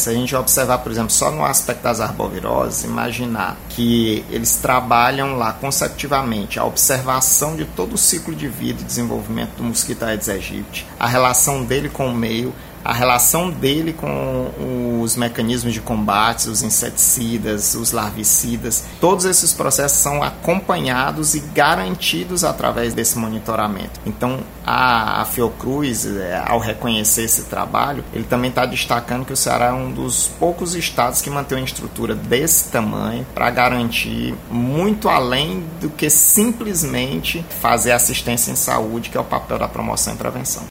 Se a gente observar, por exemplo, só no aspecto das arboviroses, imaginar que eles trabalham lá consecutivamente a observação de todo o ciclo de vida e desenvolvimento do mosquito Aedes aegypti, a relação dele com o meio, a relação dele com os mecanismos de combate, os inseticidas, os larvicidas, todos esses processos são acompanhados e garantidos através desse monitoramento. Então, a Fiocruz, ao reconhecer esse trabalho, ele também está destacando que o Ceará é um dos poucos estados que mantém uma estrutura desse tamanho para garantir muito além do que simplesmente fazer assistência em saúde, que é o papel da promoção e prevenção.